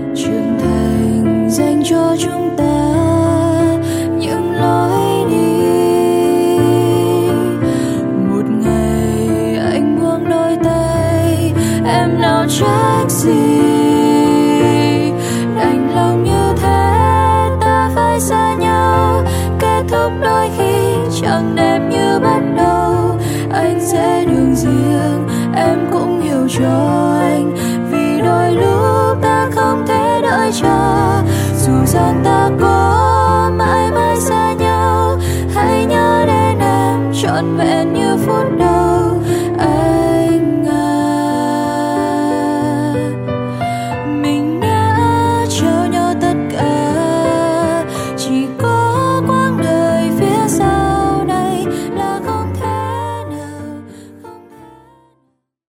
trưởng thành dành cho chúng ta những lối đi. Một ngày anh buông đôi tay, em nào trách gì, đành lòng như thế ta phải xa nhau. Kết thúc đôi khi chẳng đẹp như bắt đầu, anh sẽ đường riêng em cũng hiểu cho.